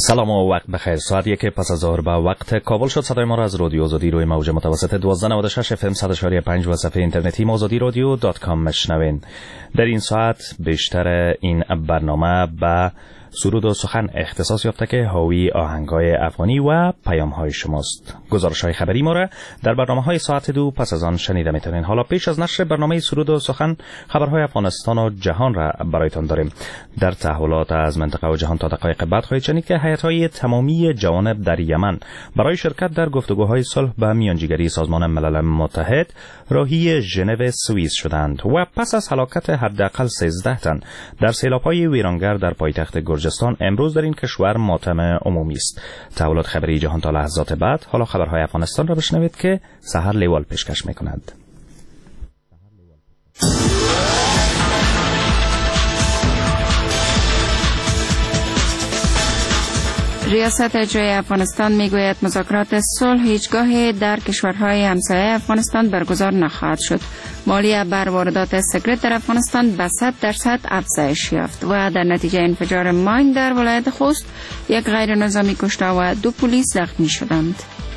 سلام و وقت بخیر. ساعت 1 پس از ظهر به وقت کابل شد. صدای ما را از رادیو آزادی روی موج متوسط 1296 FM 100.5 و صفحه اینترنتی azadirodio.com مشنوین. در این ساعت بیشتر این برنامه به سرود و سخن اختصاص یافته که حاوی آهنگ‌های افغانی و پیام‌های شماست. گزارش‌های خبری ما را در برنامه‌های ساعت 2 پس از آن شنیده می‌توانید. حالا پیش از نشر برنامه سرود و سخن خبرهای افغانستان و جهان را برایتان داریم. در تحولات از منطقه و جهان تا دقایق بعد خواهید شنید که هیئت‌های تمامی جوانب در یمن برای شرکت در گفتگوهای صلح به میانجیگری سازمان ملل متحد راهی ژنو سوئیس شدند و پس از هلاکت حداقل 13 تن در سیلاب‌های ویرانگر در پایتخت گرجستان امروز در این کشور ماتم عمومی است. تحولات خبری جهان تا لحظات بعد. حالا خبرهای افغانستان را بشنوید که سحر لیوال پیشکش می‌کند. ریاست اجرایی افغانستان میگوید مذاکرات صلح هیچگاه در کشورهای همسایه افغانستان برگزار نخواهد شد. مالیه بر واردات سیگارت در افغانستان به 100% افزایش یافت و در نتیجه انفجار ماین در ولایت خوست یک غیر نظامی کشته و 2 پلیس زخمی شدند.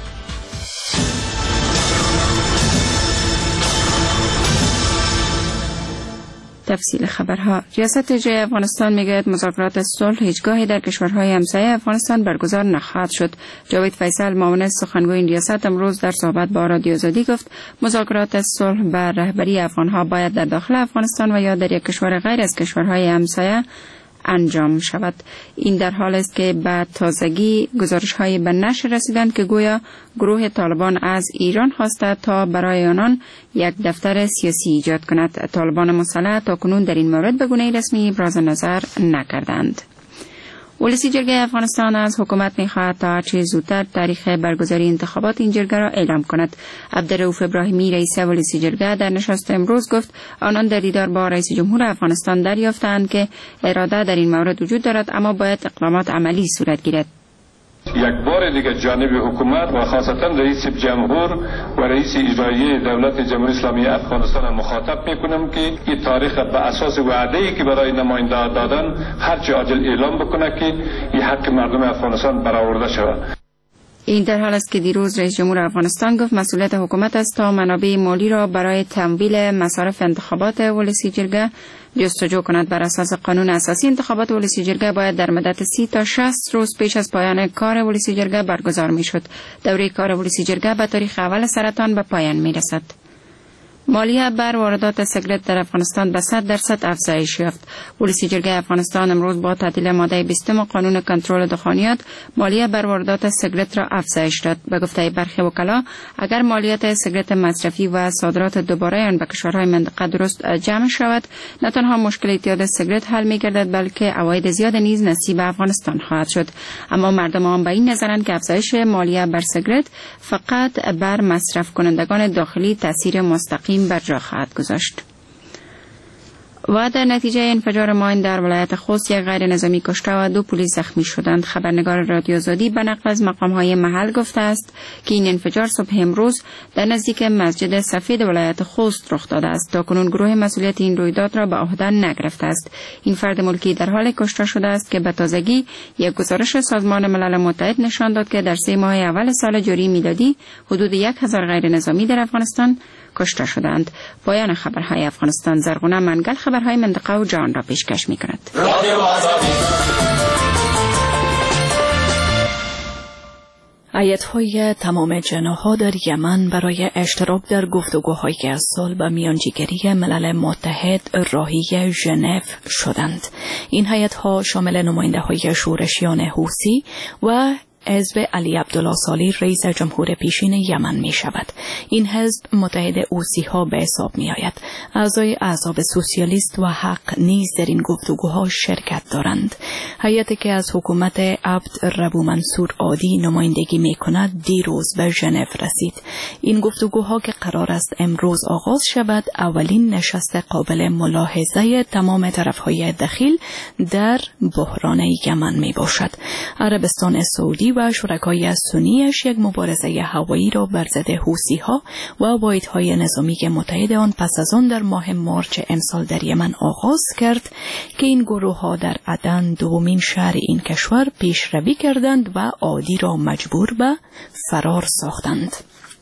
تفصیل خبرها. ریاست اجرایی افغانستان میگوید مذاکرات صلح هیچگاهی در کشورهای همسایه افغانستان برگزار نخواهد شد. جاوید فیصل معاون سخنگوی این ریاست امروز در صحبت با رادیو آزادی گفت مذاکرات صلح بر رهبری افغانها باید در داخل افغانستان و یا در یک کشور غیر از کشورهای همسایه انجام شود. این در حال است که به تازگی گزارش‌های به نشر رسیدند که گویا گروه طالبان از ایران خواسته تا برای آنان یک دفتر سیاسی ایجاد کند. طالبان مسلح تاکنون در این مورد به گونه رسمی ابراز نظر نکردند. ولسی جرگه افغانستان از حکومت می‌خواهد تا هرچه زودتر تاریخ برگزاری انتخابات این جرگه را اعلام کند. عبدالرؤوف ابراهیمی رئیس ولسی جرگه در نشست امروز گفت آنان در دیدار با رئیس جمهور افغانستان دریافتند که اراده در این مورد وجود دارد اما باید اقدامات عملی صورت گیرد. یک بار دیگر جانب حکومت و خاصتا رئیس جمهور و رئیس اجرایی دولت جمهوری اسلامی افغانستان مخاطب میکنم که این تاریخ به اساس وعده‌ای که برای نماینده دادن هرچه عاجل اعلام بکنه که این حق مردم افغانستان برآورده شود. این در حال است که دیروز رئیس جمهور افغانستان گفت مسئولیت حکومت است تا منابع مالی را برای تمویل مصارف انتخابات ولسی جرگه جستجو کند. بر اساس قانون اساسی انتخابات ولسی جرگه باید در مدت 30 تا 60 روز پیش از پایان کار ولسی جرگه برگزار می شد. دوره کار ولسی جرگه به تاریخ اول سرطان به پایان می رسد. مالیه بر واردات سیگارت در افغانستان به 100% افزایش یافت. ولسی جرگه افغانستان امروز با تعدیل ماده 20 قانون کنترل دخانیات مالیه بر واردات سیگارت را افزایش داد. به گفته برخی وکلا اگر مالیات سیگارت مصرفی و صادرات دوباره آن به کشورهای منطقه درست جمع شود نه تنها مشکل اعتیاد سیگارت حل می‌گردد بلکه عواید زیاد نیز نصیب افغانستان خواهد شد. اما مردم آن به این نظرند که افزایش مالیه بر سیگارت فقط بر مصرف کنندگان داخلی تاثیر مستقیم بر جا خواهد گذاشت. و در نتیجه انفجار ماین در ولایت خوست یک غیر نظامی کشته و 2 پلیس زخمی شدند. خبرنگار رادیو آزادی به نقل از مقام‌های محل گفته است که این انفجار صبح امروز در نزدیک مسجد سفید ولایت خوست رخ داده است. تاکنون گروه مسئولیت این رویداد را به عهده نگرفته است. این فرد ملکی در حال کشته شده است که به تازگی یک گزارش سازمان ملل متحد نشان داد که در 3 ماه اول سال جاری میلادی حدود 1000 غیر نظامی در افغانستان کشته شدند. پایان خبرهای افغانستان. زرغونه منگل خبرهای منطقه و جهان را پیشکش می‌کند. هیئت‌های تمام جناح‌ها در یمن برای اشتراک در گفتگوهای صلح و میانجیگری ملل متحد راهی ژنو شدند. این هیئت‌ها شامل نماینده‌های شورشیان حوثی و حزب علی عبدالله صالح رئیس جمهور پیشین یمن می شود. این حزب متحد حوثی ها به حساب می آید. اعضای احزاب سوسیالیست و حق نیز در این گفتگوها شرکت دارند. هیئتی که از حکومت عبد ربو منصور عادی نمایندگی می کند دیروز به ژنو رسید. این گفتگوها که قرار است امروز آغاز شود اولین نشست قابل ملاحظه تمام طرفهای دخیل در بحران یمن می باشد. عربستان سعودی خارجی و شرکای سنیش یک مبارزه هوایی را بر ضد حوثی‌ها و واحدهای نظامی متحد آن پس از آن در ماه مارچ امسال در یمن آغاز کرد که این گروه‌ها در عدن دومین شهر این کشور پیشروی کردند و عادی را مجبور به فرار ساختند.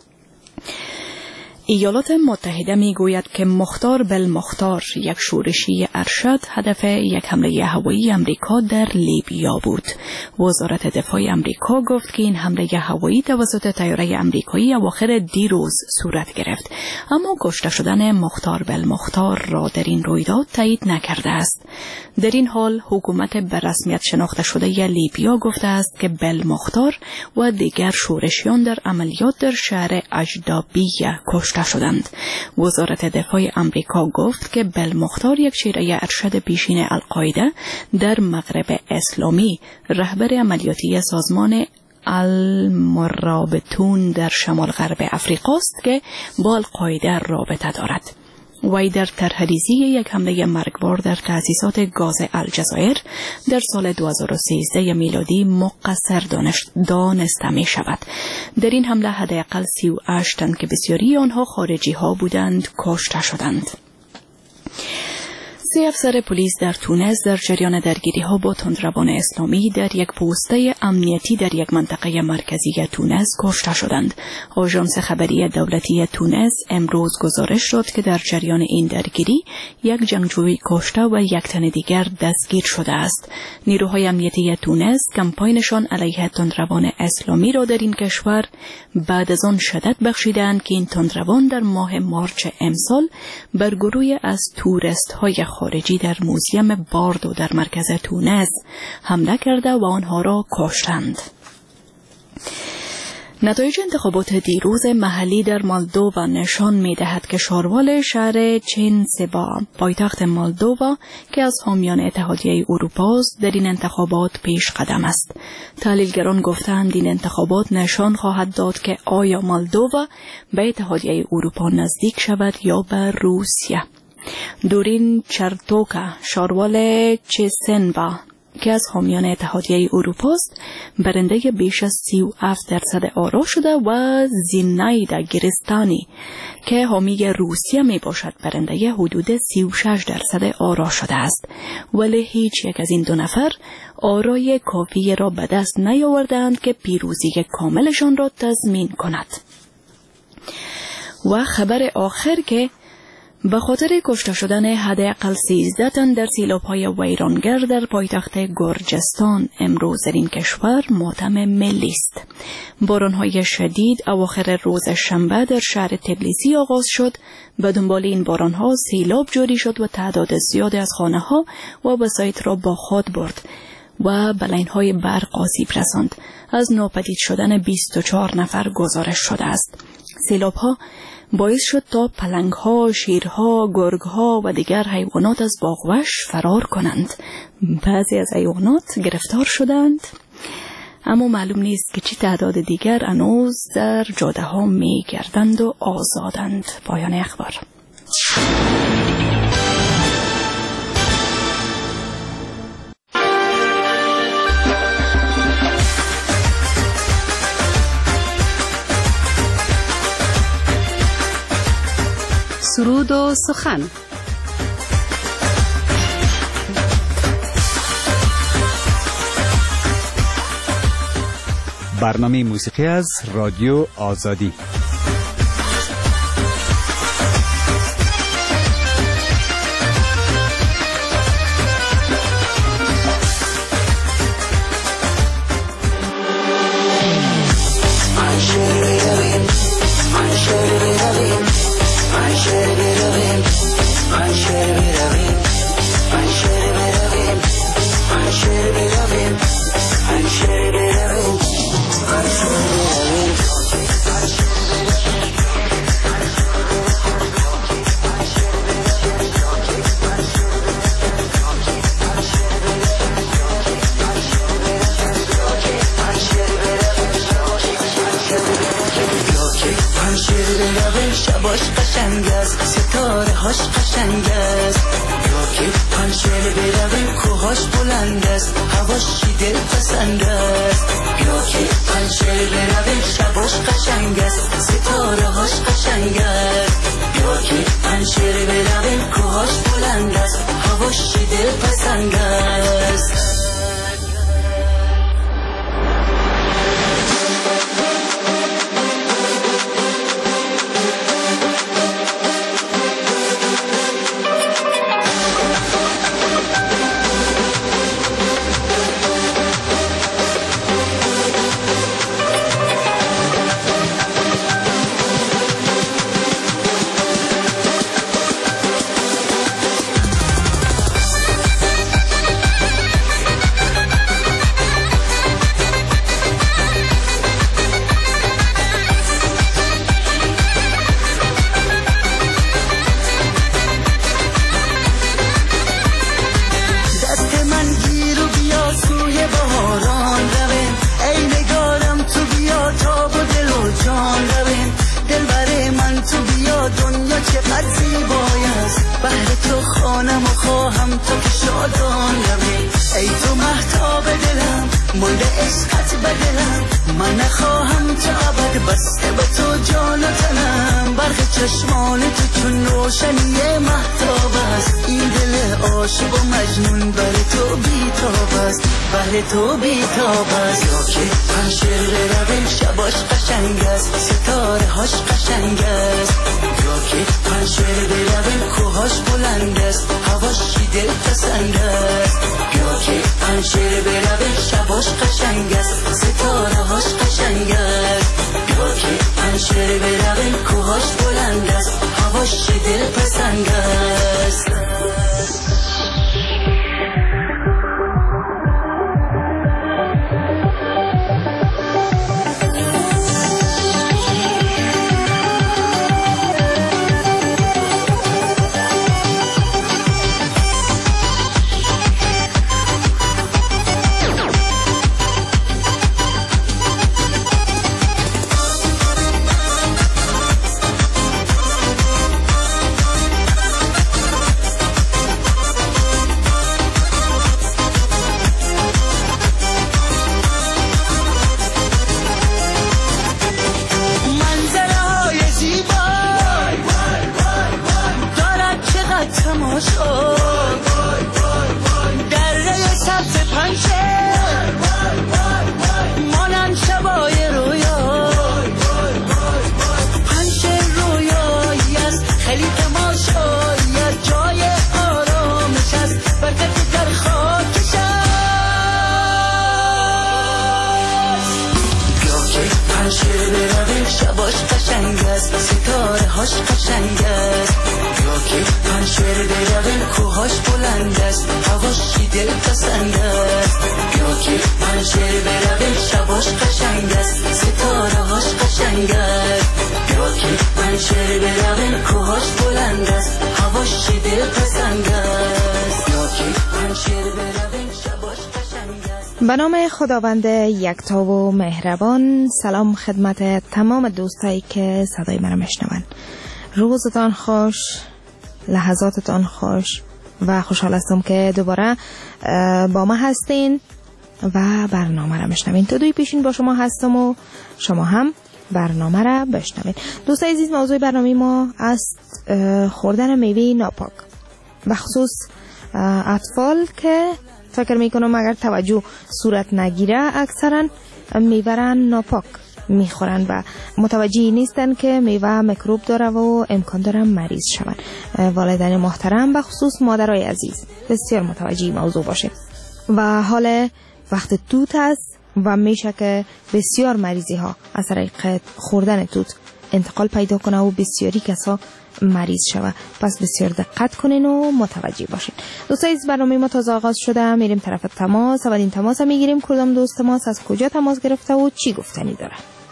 ایالات متحده می گوید که مختار بالمختار، یک شورشی ارشد، هدف یک حمله هوایی امریکا در لیبیا بود. وزارت دفاع امریکا گفت که این حمله هوایی توسط طیاره امریکایی اواخر دیروز صورت گرفت، اما کشته شدن مختار بالمختار را در این رویداد تایید نکرده است. در این حال حکومت به رسمیت شناخته شده لیبیا گفته است که بالمختار و دیگر شورشیان در عملیات در شهر اجدابیه کشته شدند. وزارت دفاع امریکا گفت که بالمختار یک شیره ارشد پیشین القاعده در مغرب اسلامی، رهبر عملیاتی سازمان المرابطون در شمال غرب افریقا است که با القاعده رابطه دارد. وی در طرح‌ریزی یک حمله مرگبار در تأسیسات گاز الجزایر در سال 2013 میلادی مقصر دانسته می شود. در این حمله حداقل 38 تن که بسیاری آنها خارجی ها بودند کشته شدند. 3 افسر پلیس در تونس در جریان درگیری ها با تندروان اسلامی در یک پوسته امنیتی در یک منطقه مرکزی تونس کشته شدند. آژانس خبری دولتی تونس امروز گزارش داد که در جریان این درگیری یک جنگجوی کشته و یک تن دیگر دستگیر شده است. نیروهای امنیتی تونس کمپاینشان علیه تندروان اسلامی را در این کشور بعد از آن شدت بخشیدند که این تندروان در ماه مارچ امسال بر گروهی از توریست های خارجی در موزیم باردو در مرکز تونس حمله کرده و آنها را کشتند. نتایج انتخابات دیروز محلی در مالدووا نشان می‌دهد که شاروال شهر چینسبا پایتخت مالدووا که از حامیان اتحادیه اروپا است در این انتخابات پیش قدم است. تحلیلگران گفتند این انتخابات نشان خواهد داد که آیا مالدووا به اتحادیه اروپا نزدیک شود یا به روسیه. دورین چرتوکا شاروال چسنوا که از حامیان اتحادیه اروپا است برنده بیش از 37% آرا شده و زینایدا گرستانی که حامی روسیه می باشد برنده حدود 36% آرا شده است، ولی هیچ یک از این دو نفر آرای کافی را به دست نیاوردند که پیروزی کاملشان را تضمین کند. و خبر آخر که به خاطر کشته شدن حداقل 13 تن در سیلاب‌های ویرانگر در پایتخت گرجستان امروز در این کشور ماتم ملی است. باران‌های شدید اواخر روز شنبه در شهر تبلیسی آغاز شد. به دنبال این باران‌ها سیلاب جاری شد و تعداد زیادی از خانه‌ها و وسایط را با خود برد و به لاین‌های برق آسیب رساند. از ناپدید شدن 24 نفر گزارش شده است. سیلاب‌ها باعث شد تا پلنگ‌ها، شیرها، گرگ‌ها و دیگر حیوانات از باغوش فرار کنند. بعضی از حیوانات گرفتار شدند، اما معلوم نیست که چه تعداد دیگر هنوز در جاده‌ها می‌گردند و آزادند. پایان اخبار. سرود و سخن. برنامه موسیقی از رادیو آزادی. شباش قشنگ است، ستاره هاش قشنگ است، یا که پنچره برویم کوهاش بلند است، هواش دل پسند است، یا که پنجره برویم شباش قشنگ است ستاره هاش قشنگ است بیا که پنجره برویم کوهاش بلند است هواش دل پسند است چشمان تو چون روشنی مهتاب است این دل عاشق و مجنون بر تو بیتاب است بر تو بیتاب است یا که پنجره برویم شباش قشنگ است ستاره هاش قشنگ است یا که پنجره برویم کوهاش بلند است هواش دل پسند است یا که پنجره برویم شباش قشنگ است ستاره هاش قشنگ است یا که پنجره برویم کوهاش بلند است هواش دل پسند است به نام خداوند یکتا و مهربان. سلام خدمت تمام دوستایی که صدای من میشنون. روزتان خوش، لحظاتتان خوش و خوشحال هستم که دوباره با ما هستین و برنامه را میشنوین. تا دوی پیشین با شما هستم و شما هم برنامه را بشنوین. دوستای عزیز، موضوع برنامه ما است خوردن میوه ناپاک، بخصوص اطفال که فکر میکنم اگر توجه صورت نگیره اکثرا میوه را ناپاک میخورن و متوجه نیستن که میوه میکروب داره و امکان داره مریض شون. والدین محترم بخصوص مادرای عزیز بسیار متوجه موضوع باشه و حال وقت توت است و میشه که بسیار مریضی ها از طریق خوردن توت انتقال پیدا کنه و بسیاری کسا مریض شوه. پس بسیار دقت کنین و متوجه باشین. دوستای عزیز، برنامه ما تازه آغاز شده، میریم طرف تماس. اولین تماس میگیریم. کدام دوست ماست، از کجا تماس گرفته و چی گفتنی داره؟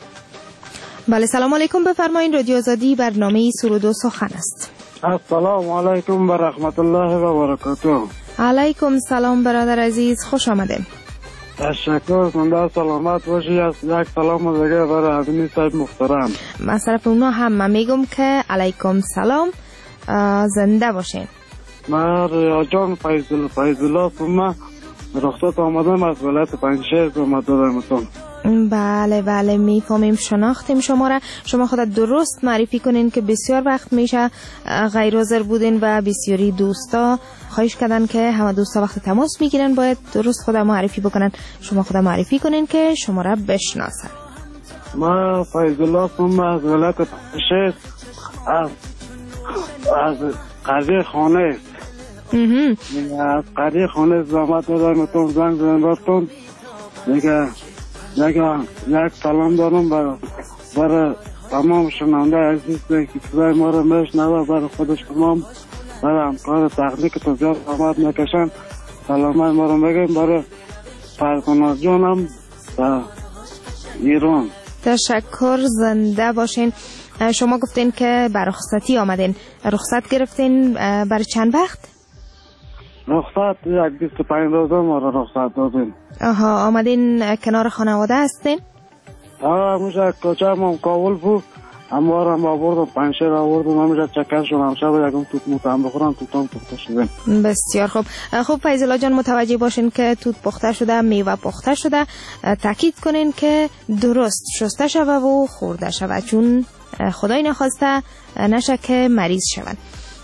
بله، سلام علیکم، بفرمایین. رادیو آزادی، برنامه سرود و سخن است. السلام علیکم و رحمت الله و برکاته. علیکم سلام برادر عزیز، خوش آمده. تشکر. زنده سلامت باشی. از یک سلام دیگه برای ادمی صاحب محترم. من طرف اونا هم من میگم که علیکم سلام، زنده باشین. من ریاجان فیض الله ما رخصت آمدم از ولایت پنجشیر به مدد بله بله میفهمیم، شناختیم شما را. شما خودت درست معرفی کنین که بسیار وقت میشه غیر حاضر بودین و بسیاری دوستا خواهش کردن که همه دوستا وقت تماس میگیرن باید درست خود معرفی بکنن. شما خود معرفی کنین که شما را بشناسن. ما فیض الله هستم از ولایت پنجشیر، از قریه خانه از قریه خانه زحمت دارم زنگ زنبارتون دیگه یک سلام دارم برای تمام شنونده عزیز که صدای ما رو میشنوه، برای خود شما، برای همکار تکنیک تو زیاد زحمت نکشن سلام ما رو میگیم، برای فرزانه جانم و ایران. تشکر، زنده باشین. شما گفتین که بر رخصتی آمدین، رخصت گرفتین برای چند وقت؟ رخصت یک 25 روزه ما رو رخصت دادین. آها، آمدین کنار خانواده هستین؟ همیشه کوچه هم کابل بود، اما هم آوردم پنجشیر آوردم، همیشه چکر شدم شب یکم توت موتم بخورم توتم پخته شدیم. بسیار خوب. خب فیض الله جان متوجه باشین که توت پخته شده، میوه پخته شده، تاکید کنین که درست شسته شوه و خورده شوه، چون خدای نخواسته نشه که مریض شون.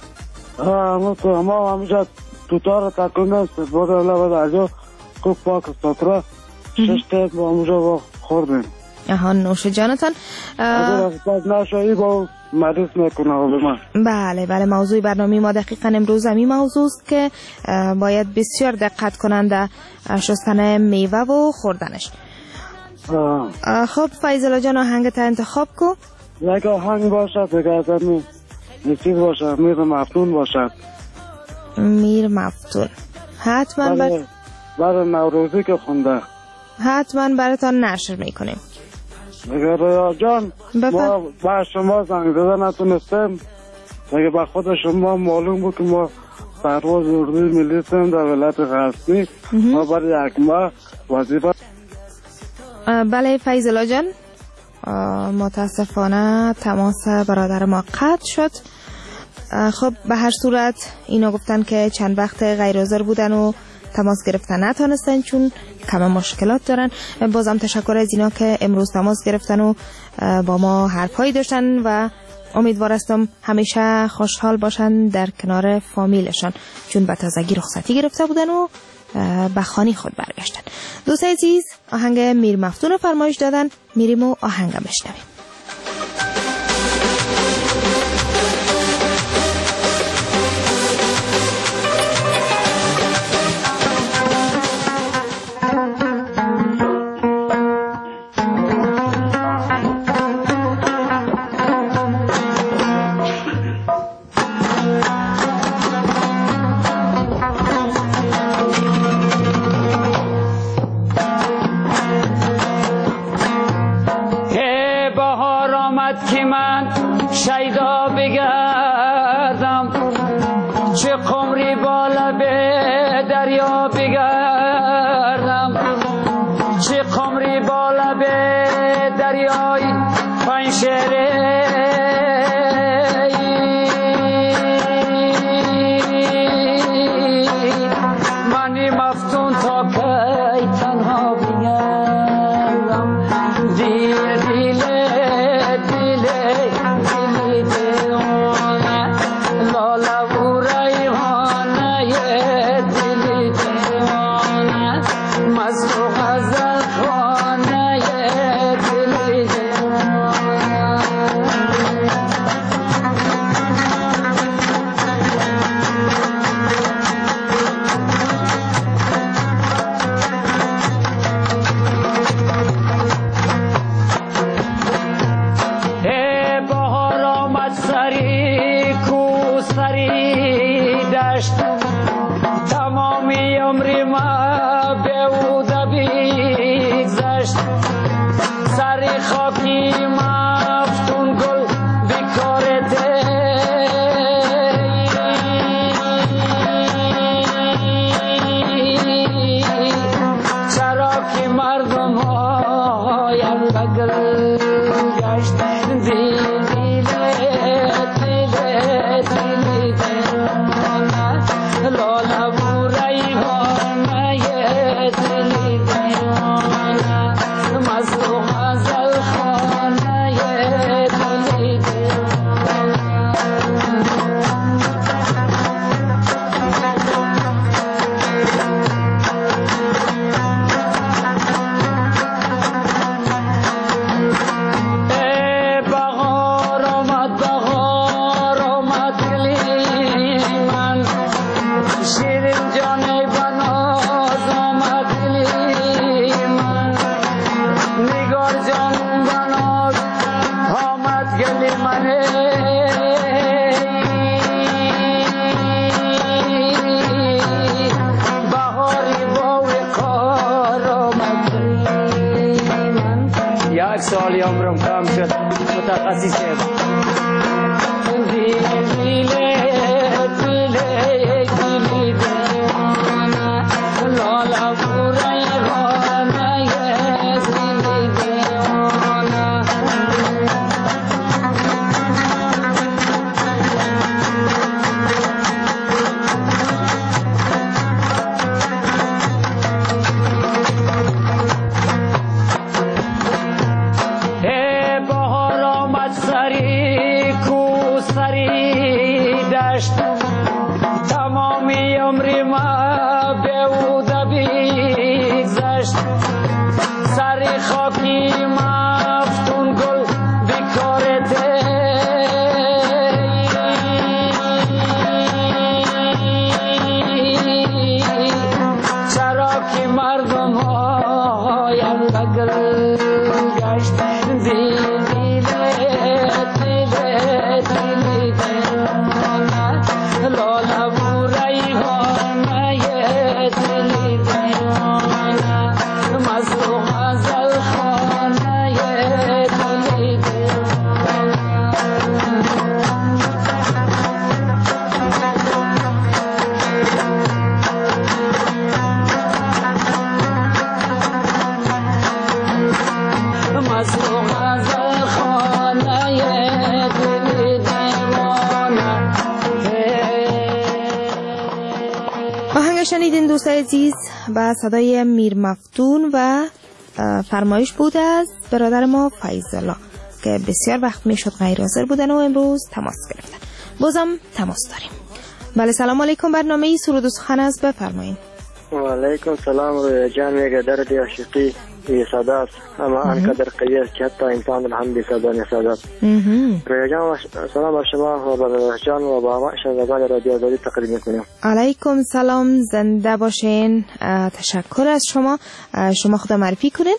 ما همیشه توتا رو تکنه است بوده لبه درجا خوب پاک استاتره 6 تک با همیشه با خوردیم. آها، نوش جانتان. اگر از نشایی با مریض نکنه من. بله بله، موضوع برنامه ما دقیقا امروز همین موضوع است که باید بسیار دقت کننده شستن میوه و خوردنش. خب فیض الله جان آهنگت انتخاب کو. یک آهنگ باشد دیگه از همین چیز باشد، میر مفتون باشد. میر مفتون حتما برای نوروزی که خونده حتما براتان نشر میکنیم. اگر رویا جان ما با شما زنگ زده نتونستیم، اگه با خود شما معلوم بود که ما پرواز اردوی ملی هستیم در ولایت غزنی، ما برای یک ماه وظیفه. بله فیض الله جان، متاسفانه تماس برادر ما قطع شد. خب به هر صورت اینا گفتن که چند وقت غیر حاضر بودن و تماس گرفتن نتونستن چون کم مشکلات دارن. بازم تشکر از اینا که امروز تماس گرفتن و با ما حرفایی داشتن و امیدوار هستم همیشه خوشحال باشن در کنار فامیلشان، چون به تازگی رخصتی گرفته بودن و به خانه خود برگشتن. دوستای عزیز، آهنگ میر مفتون رو فرمایش دادن، میریم و آهنگ بشنویم. سالی عمرم کم شد متخصصه شنیدین دوستای عزیز با صدای میر مفتون و فرمایش بود از برادر ما فیض الله که بسیار وقت میشد غیر حاضر بودن و امروز تماس گرفتن. بازم تماس داریم. بله سلام علیکم، برنامه سرود و سخن است، بفرمایید. و علیکم سلام روی جان میگه درد عاشقی سادات اما انقدر قیاس که حتی انسان الحمد صدان سادات. روی جان سلام بر شما و بر جان و با ما شنوندگان رادیو آزادی تقدیم میکنیم. علیکم سلام، زنده باشین. تشکر از شما. شما خدا معرفی کنین.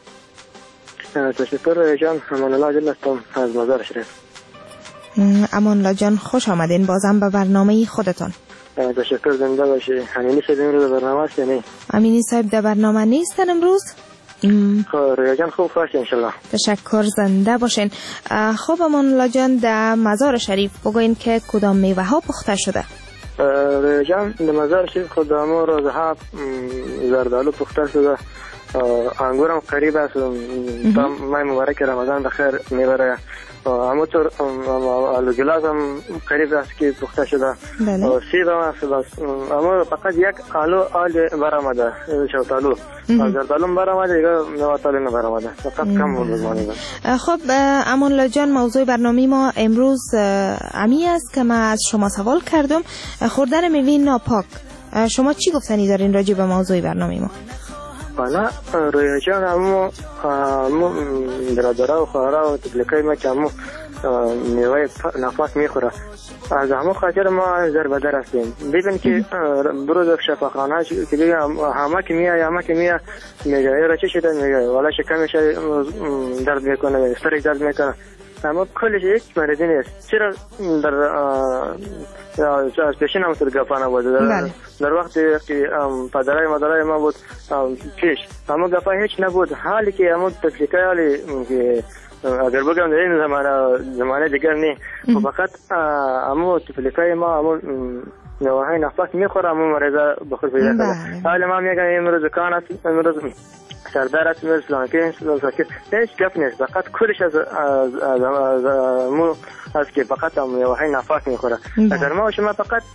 تشکر روی جان. امان الله جل هستم از مزار شریف. امان الله جان خوش آمدین بازم به برنامه خودتان. تشکر، زنده باشی. امینی صاحب امروز برنامه است یا نه؟ امینی صاحب در برنامه نیستن امروز؟ رویا جان خوب باشه انشالله. تشکر، زنده باشین. خب امان الله جان در مزار شریف بگوین که کدام میوه ها پخته شده؟ رویا جان در مزار شریف خدامو روزها زردالو پخته شده، انگورم قریب است. تا ماه مبارک رمضان بخیر میبره. همونطور آلو گلاس هم قریب است که پخته شده. سیب هم است بس. اما فقط یک آلو برآمده، شوتالو. زردالو برآمده، دیگه نواتالو نبرآمده. فقط کم بود مانده. خب امان الله جان، موضوع برنامه ما امروز امی است که من از شما سوال کردم. خوردن میوه ناپاک، شما چی گفتنی دارین راجع به موضوع برنامه ما؟ حالا روی جان همو برادرها و خواهرها و تبلیغای ما که همو میوه ناپاک میخوره، از همو خاطر ما ضربدر هستیم. ببین که برو در شفاخانه که دیگه همه که میگه میگه را چه شده، میگه والا شکمش درد میکنه، سرش درد میکنه، اما کلش یک مریضی نیست. چرا در از پیشین هم گفانه بود. در وقتی که پدرای مادرای ما بود پیش اما گفا هیچ نبود. حالی که اما تفلیقه حالی که اگر بگم در این زمانه دیگر نی، فقط اما تفلیقه ما اما نواهای نفاق میخوره، اما مریضه بخور پیدا کرده. حالی ما میگم امروز کان است، امروز سردار است، امروز لانکه هیچ گف نیست. فقط کلش از که فقط نواهای نفاق میخوره. اگر ما و شما فقط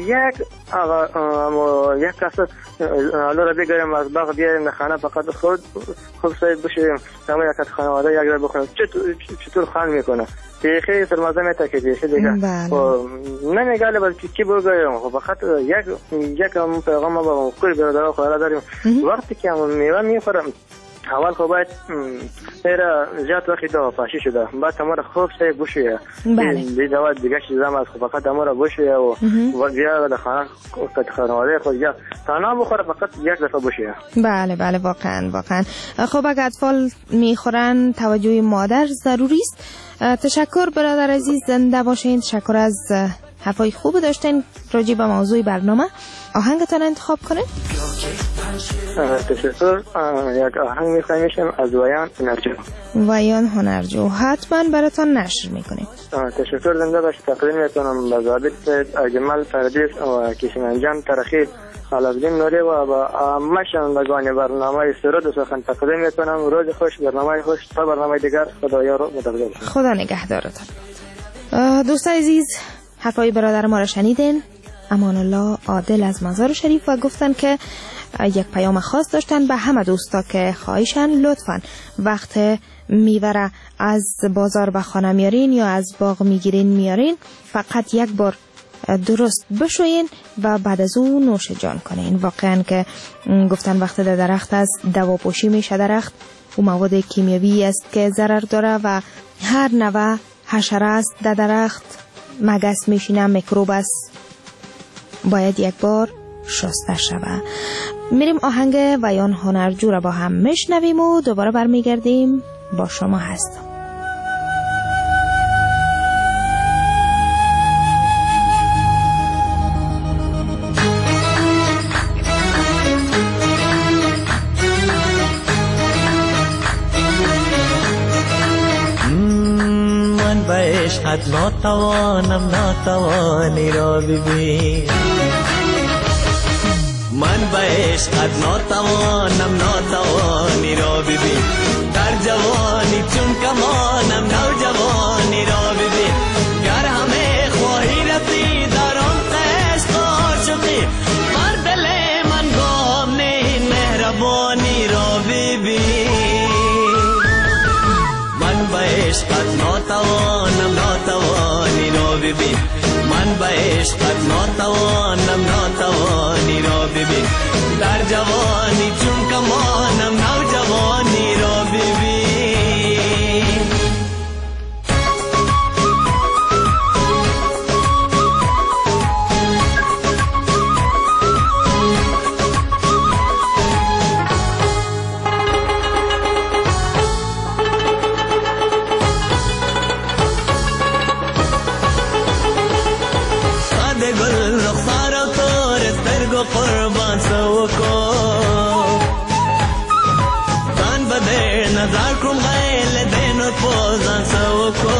یک کاسه آلو را بگیریم از باغ بیاریم خانه، فقط خود سعید بشیم اما یک خانواده یک را بخوریم، چطور خان میکنه؟ خیلی سرمازه میتا که دیگه نمیگه لباس کی بگویم. فقط یک پیغام ما با کل برادر و خواهر داریم. وقتی که میوه میخورم اول خب باید ایره زیاد وقتی دوا پاشی شده، بعد تمام خوب سه بوشیه. دی دوا دیگه چیزام از فقط تمام بوشیه و بیا در خانواده خود یا تنها بخوره، فقط یک دفعه بوشیه. بله بله واقعا. خب اگر اطفال میخورن توجه مادر ضروری است. تشکر برادر عزیز، زنده باشین. تشکر از حرفای خوب داشتین راجع به موضوع برنامه. آهنگتان انتخاب کنین. تشکر. یک آهنگ میخوایمشم از ویان هنرجو. ویان هنرجو حتما براتان نشر میکنیم. تشکر. زنده باش. تقدیم میکنم به ضابط سید اجمل پردیس و کشمنجان ترخی علابدین نوری و با همه شنوندگان برنامه سرود و سخن تقدیم میکنم. روز خوش، برنامه خوش. تا برنامه دیگر خدایا رو متقبل. خدا نگهدارتان. دوستان عزیز، حرفای برادر ما را شنیدین. امان الله عادل از مزار شریف و گفتن که یک پیام خاص داشتن به همه دوستا که خواهشن لطفاً وقت میوه از بازار به خانه میارین یا از باغ میگیرین میارین فقط یک بار درست بشوین و بعد از اون نوش جان کنین. واقعا که گفتن وقت در درخت است دواپوشی میشه درخت و مواد کیمیایی است که ضرر داره و هر نوع حشره است در درخت، مگس میشینه، میکروب است، باید یک بار شسته شود. میریم آهنگ ویان هنرجو را با هم میشنویم و دوباره برمیگردیم با شما هستم. من به عشقت ناتوانم ناتوانی را ببین، من به عشقت ناتوانم ناتوانی را ببین، در جوانی چون کمانم نوجوانی را ببین، گر همه خواهی رسی در آن عشق عاشقی، بر دل من گام نه مهربانی را ببین. من به عشقت ناتوانم ناتوانی را ببین، من به عشقت ناتوانم ناتوانی را ببین، در جوانی چون کمانم نوجوانی را ببین. قربان سوکو دان بده نظر کم غیل دین و پوزان سوکو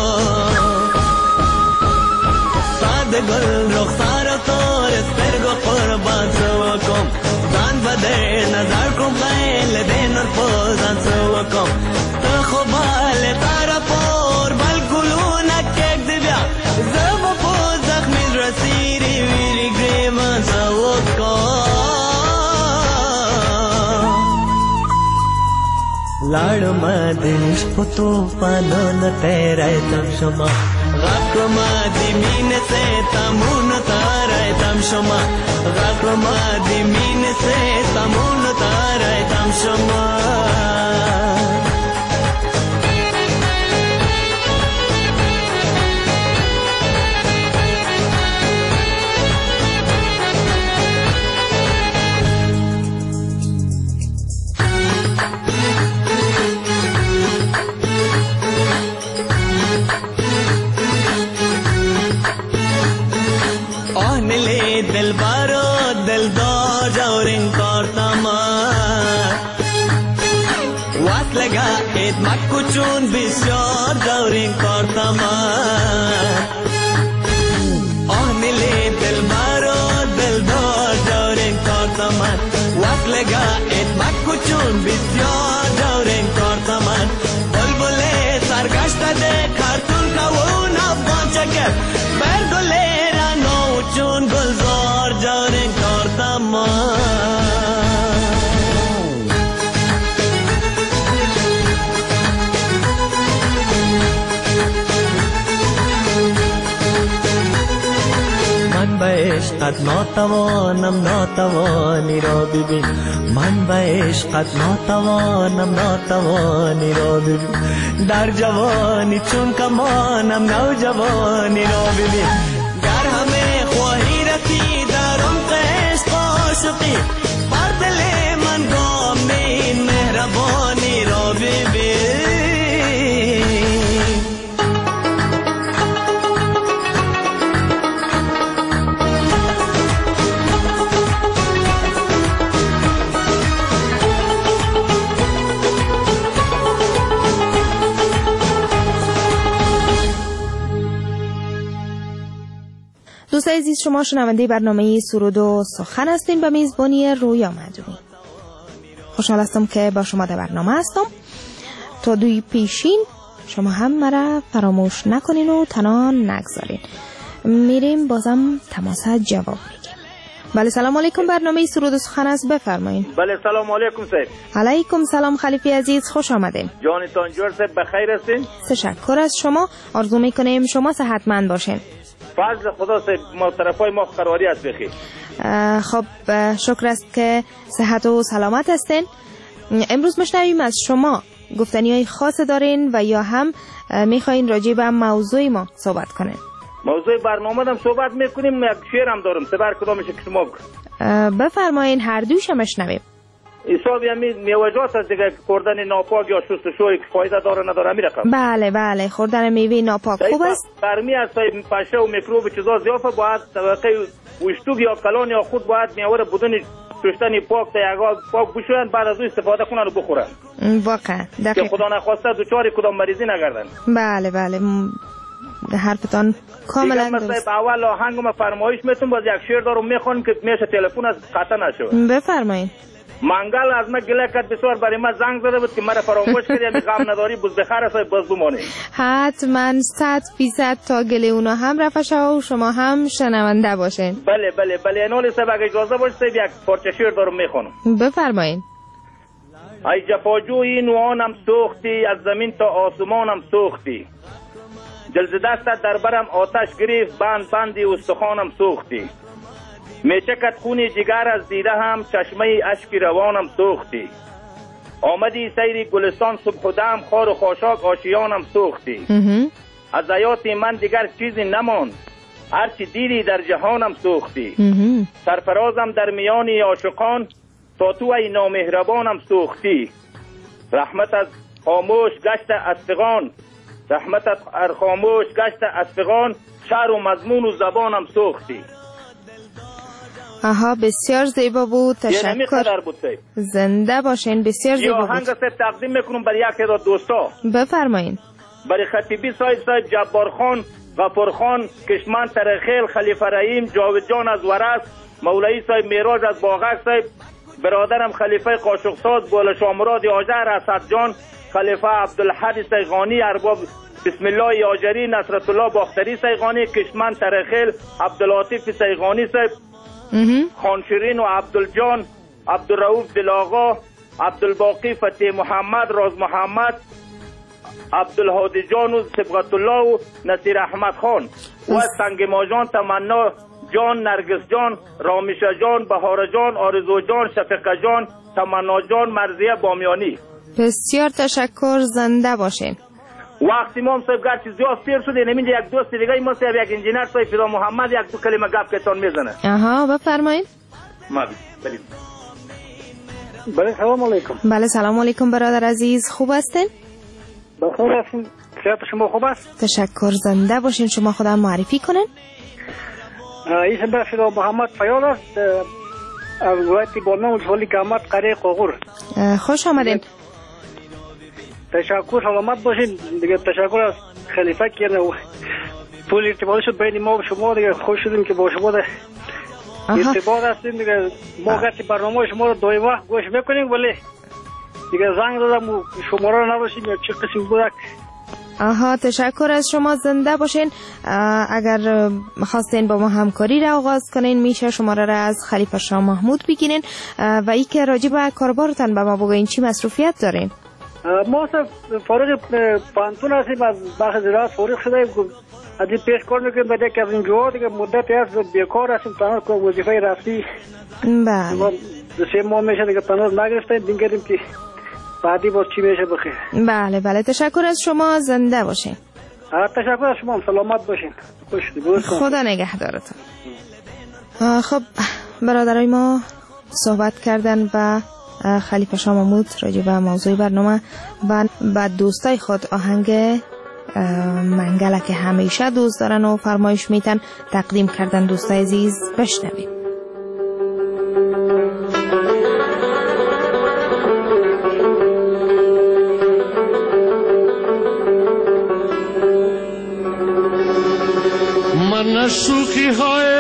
ساده گل رخسار و تور استرگو قربان سوکو دان بده نظر کم غیل دین و پوزان سوکو تو خوبال تارا پور بل گلو نکک دبیا زب پوز زخمی رسیری ویری گریمان سوکو लाड़ मदिश पुतो पानो न तेरे तम शमा गक मदिमीन से तमुन तारे तम शमा गक मदिमीन से तमुन तारे तम शमा दिल बारो दिल दो जौरिंग करतमा वास लगा इत मक्कुचून बिस्योर जौरिंग करतमा ओहनिले दिल बारो दिल दो जौरिंग करतमा वास लगा इत मक्कुचून बिस्योर जौरिंग करतमा बुलबुले सरगश्ता दे खातून का वो ना पहुंचा के बैरगुले چون گلزار جارن کردم من به عشقت ناتوانم ناتوانی را ببین، من به عشقت ناتوانم ناتوانی را ببین، در جوانی چون کمانم نوجوانی را ببین، گر همه خواهی رسی در عمق عشق عاشقی، بر دل من گام نه این مهربانی را ببین. دوستای عزیز، شما شنونده برنامه سرود و سخن هستین به میزبانی رویا مدونی. خوشحال هستم که با شما در برنامه هستم. تا دوی پیشین شما هم مرا فراموش نکنین و تنها نگذارین. میریم بازم تماس جواب میگیم. بله سلام علیکم، برنامه سرود و سخن است، بفرمایین. بله سلام علیکم صاحب. علیکم سلام خلیفی عزیز، خوش آمدین. جانتان جور صاحب، بخیر هستین؟ تشکر از شما. آرزو میکنیم شما صحتمند باشین. فضل خدا صاحب، ما طرفای ما قراری است بخیر. خب شکر است که صحت و سلامت هستین. امروز مشنویم از شما گفتنی‌های خاص دارین و یا هم میخواین راجع به موضوع ما صحبت کنین؟ موضوع برنامه هم صحبت میکنیم، یک شعر هم دارم، سبر کدامش که شما بفرمایین، هر دوش مشنویم. حسابی همین میوه‌جات است دیگه، خوردن ناپاک یا شستشوی که فایده داره نداره همین رقم. بله بله، خوردن میوه ناپاک خوب است. گرمی است، پشه و میکروب چیزا زیافه، باید طبقه وشتوگ یا کلان یا خود باید میوه بدون شستن پاک تا یگا پاک بشویند، بعد از او استفاده کنن و بخورن. واقعا که خدا نخواسته دوچار کدام مریضی نگردن. بله بله، حرفتان کاملا درست. مثلا اول آهنگم فرمایش میتونم، باز یک شعر دارم میخوانم که میشه تلفن از قطع نشه. بفرمایید. منگل از من گله کرد بسیار، برای من زنگ زده بود که مرا فراموش کردی، می غم نداری، بز بخیر است باز بمانی. حتما 100% تا گله اونا هم رفشه و شما هم شنونده باشین. بله بله بله. انال صاحب اگه اجازه باشه یک پارچه شعر دارم میخوانم. بفرمایید. ای جفاجوی نوانم سوختی، از زمین تا آسمانم سوختی، جلد دستت در برم آتش گرفت، بند بندی استخوانم سوختی، میچکت خونی جگر از دیده هم، چشمه اشکی روانم سوختی، آمدی سیری گلستان صبح و دم، خار و خاشاک آشیانم سوختی، از حیات من دیگر چیزی نماند، هرچی دیدی در جهانم سوختی، سرفرازم در میانی عاشقان، تا تو ای نامهربانم سوختی، رحمتت خاموش گشت اسفغان، رحمتت خاموش گشت اسفغان، شعر و مضمون و زبانم سوختی. آها، بسیار زیبا بود، تشکر. زنده باشین، بسیار زیبا بود. آهنگ صاحب تقدیم میکنم برای یک تعداد دوستا. بفرمایین. برای خطیبی صاحب جبار خان، غفور خان، کشمن ترخیل، خلیفه رحیم، جاوید جان از ورس، مولایی صاحب میراج از باغک صاحب، برادرم خلیفه قاشق ساز، بول شامراد آجر، اسد جان، خلیفه عبدالحد سیغانی، ارباب بسم الله آجری، نصرت الله باختری سیغانی، کشمن ترخیل، عبدالعاطف سیغانی صاحب، خانشیرین و عبدالجان، عبدالرؤوف دلاغا، عبدالباقی فتح محمد، راز محمد، عبدالهادی جان و صبغت الله و نصیر احمد خان و سنگ ماجان، تمنا جان، نرگس جان، رامیشا جان، بهار جان، آرزو جان، شفیقه جان، تمنا جان، مرزیه بامیانی. بسیار تشکر، زنده باشین. وقتی ما هم صاحب گرچه زیاد پیر شده، نمینجا یک دوست دیگه ما صاحب یک انجینر صاحب فدا محمد یک دو کلمه گپ کتان میزنه. آها، بفرمایید. بله سلام علیکم. بله سلام علیکم برادر عزیز، خوب هستین؟ بخیر هستین، صحت شما خوب است؟ تشکر، زنده باشین. شما خودم معرفی کنین. اسم من فدا محمد فیاض است، از ولایت بامن ولسوالی کامات قریه قوقور. خوش آمدین. تشکر، سلامت باشین. دیگه تشکر از خلیفه که طول ارتباط شد بین ما و شما، دیگه خوش شدیم که با شما در ارتباط هستیم. دیگه ما گرچه برنامه شما رو دائما گوش میکنیم، ولی دیگه زنگ دادم و شما رو نداشتیم یا چه قسم بودک. آها، تشکر از شما، زنده باشین. اگر خواستین با ما همکاری را آغاز کنین، میشه شماره را از خلیفه شاه محمود بگیرین و ای که راجع به کاربارتان به ما بگوین، چی مصروفیت دارین؟ ما فارغ پانتون هستیم، از بخش زراعت فارغ شده ایم، از این پیش کار میکنیم. بعد که از اینجا دیگه مدت هست بیکار هستیم، تنها که وظیفه رفتی بله 3 ماه میشه دیگه تنها نگرفتیم، دیگریم که بعدی باز چی میشه بخیر. بله بله، تشکر از شما، زنده باشین. تشکر از شما، سلامت باشین. خدا نگهدارتون. خب برادرای ما صحبت کردن و خلیفه شاه محمود راجع به موضوع برنامه و بعد دوستای خود آهنگ منگله که همیشه دوست دارن و فرمایش میتن تقدیم کردن. دوستای عزیز بشنویم. من شوخی های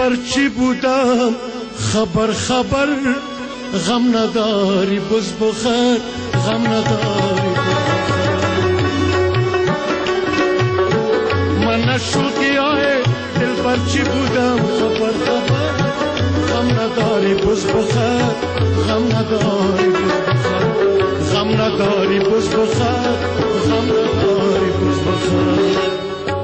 دلبر چی بودم خبر خبر غم نداری بز بخیر غم نداری من نشوقی های دلبر چی بودم خبر خبر غم نداری بز بخیر غم نداری بز بخیر غم نداری بز بخیر غم نداری بز بخیر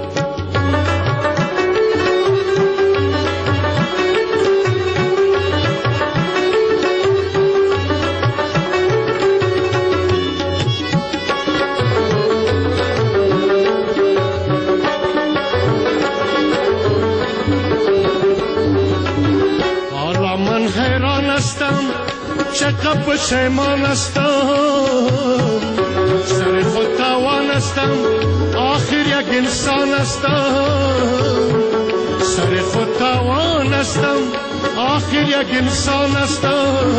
چقدر پشیمان هستم سر خود توان هستم آخر یک انسان هستم سر خود توان هستم آخر یک انسان هستم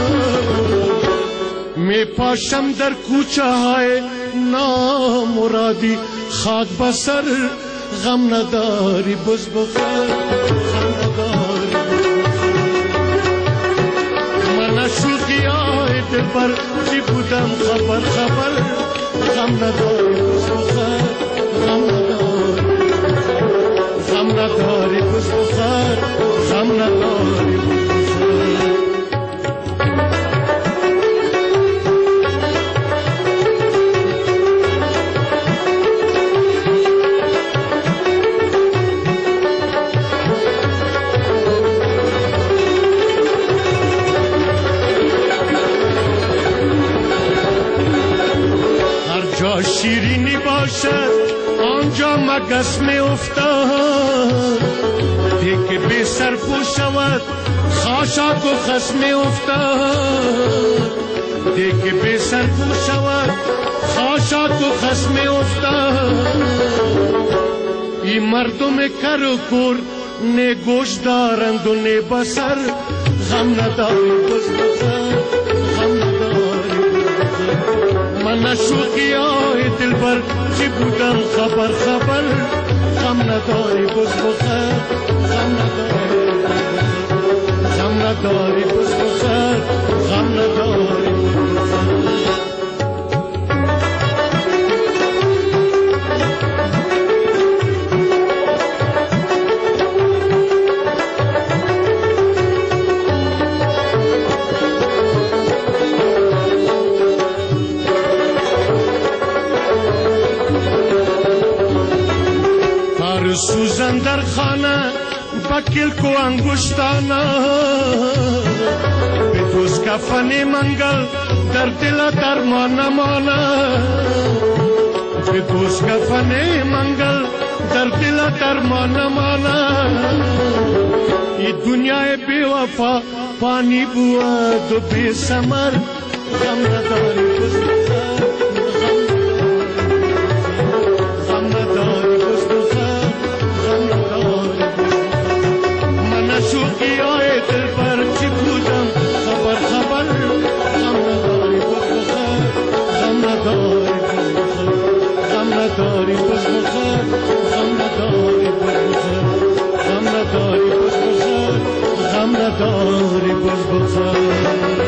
می پاشم در کوچه های نامرادی خاک بسر غم نداری بز بخیر غم نداری شوقی های دلبر چی بودم خبر خبر غم نداری بز بخیر غم نداری غم نداری بز بخیر غم نداری بز بخیر شیرینی باشد آنجا مگس می افتاد دیگه بی سر پو شود خاشاک و خس می افتاد دیگه بی سر پو شود خاشاک و خس می افتاد این مردم کر و کور نه گوش دارند و نه بسر غم نداری بز بخیر غم نداری من نشوقی های دلبر چی بودم خبر خبر غم نداری بز بخیر غم نداری غم نداری بز بخیر غم نداری سوزن در خانه بکل کو انگشتانه به دوست کفن منگل در دل درمان نمانه به دوست کفن منگل در دل درمان نمانه ای دنیای بی وفا پانی بود و بی ثمر غم نداری بز بخیر غم نداری بز بخیر شوقی های دلبر چی بودم خبر خبر غم نداری بز بخیر غم نداری بز بخیر غم نداری بز بخیر غم نداری بز بخیر غم نداری بز بخیر غم نداری بز بخیر.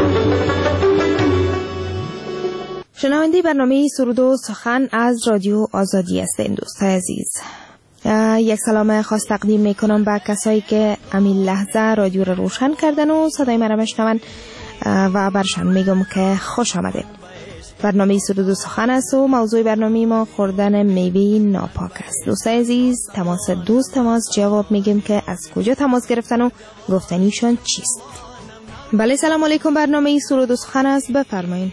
شنونده برنامه سرود و سخن از رادیو آزادی هستند دوستای عزیز. یک سلام خاص تقدیم میکنم به کسایی که همین لحظه رادیو رو روشن کردن و صدای مرا میشنون و برشان میگم که خوش آمدید. برنامه سرود و سخن است و موضوع برنامه ما خوردن میوه ناپاک است. دوستای عزیز تماس جواب میگیم که از کجا تماس گرفتن و گفتنیشان چیست. بله سلام علیکم، برنامه سرود و سخن است، بفرمایید.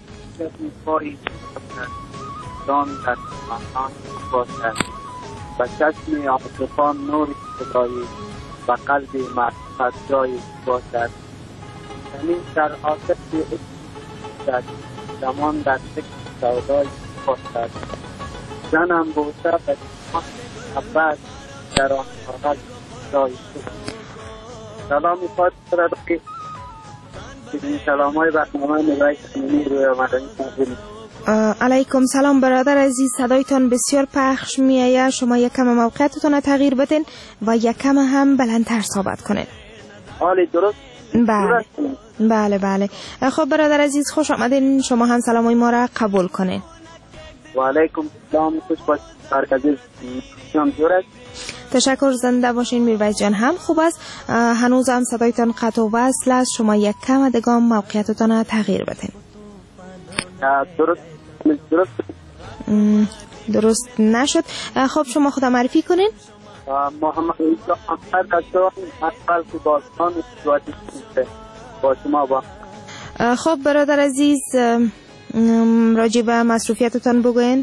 و چشم عاطفان نور خدایی و قلب معرفت جای باشد. زمین در آتش عشق زمان در فکر سودای باشد. زنم بوسه و محبت در آن کاغذ جای سلام خواهد دارد که این سلام های برنامه نگاه کنونی روی مدنی تنظیم علیکم سلام برادر عزیز، صدایتان بسیار پخش میآید. شما یک کم موقعیتتان را تغییر بدین و یک کم هم بلندتر صحبت کنین. حالی درست؟ بله. خب برادر عزیز خوش آمدین. شما هم سلامای ما را قبول کنین. و علیکم سلام، خوش باشید عزیز. شما درست؟ تشکر، زنده باشین. میرویس جان هم خوب است. هنوز هم صدایتان قطع و وصل است. شما یک کم دگام موقعیتتان را تغییر بدین. درست نشد. خب شما خود معرفی کنین. محمد عیسی احمد هستم، اول که باستان سوادی با شما با. خب برادر عزیز راجع به مصروفیتتان بگوین.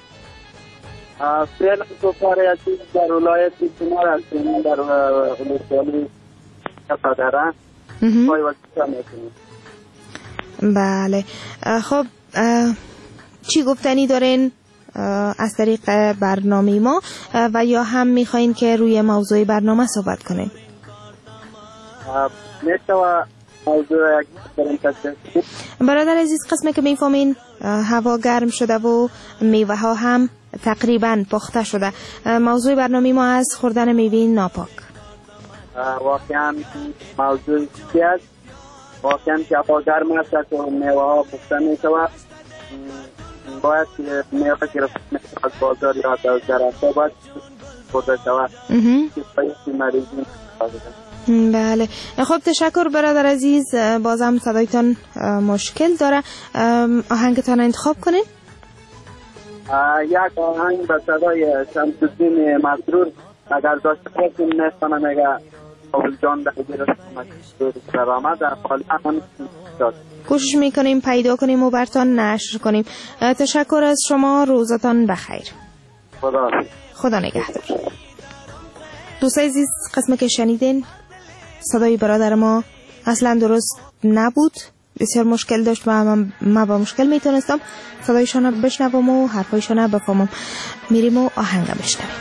فعلا تو کار عزیز در ولایت شمال هستیم، در ولسوالی صدران پای وظیفه میکنیم. بله خب چی گفتنی دارین از طریق برنامه ما و یا هم میخواین که روی موضوع برنامه صحبت کنین؟ میتوا موضوع برادر عزیز قسمه که میفهمین هوا گرم شده و میوه ها هم تقریبا پخته شده. موضوع برنامه ما از خوردن میوه ناپاک. واقعا موضوع چی است؟ واقعا که هوا گرم است و میوه ها پخته میشود، باید میوه گرفته از بازار یا از درخت باید خورده شود که باید مریضی بله خب تشکر برادر عزیز. بازم صدایتان مشکل داره. آهنگتان انتخاب کنین. یک آهنگ به صدای شمس‌الدین مسرور اگر داشته باشیم میخوانم. اگر اول جان در گرفت آمد حالا هم کوشش میکنیم پیدا کنیم و برتان نشر کنیم. تشکر از شما. روزتان بخیر. خدا نگهدار. دوستای عزیز قسمه که شنیدین صدای برادر ما اصلا درست نبود، بسیار مشکل داشت و من با مشکل میتونستم صدایشان بشنوم و حرفایشان بفهمم. میریم و آهنگ بشنویم.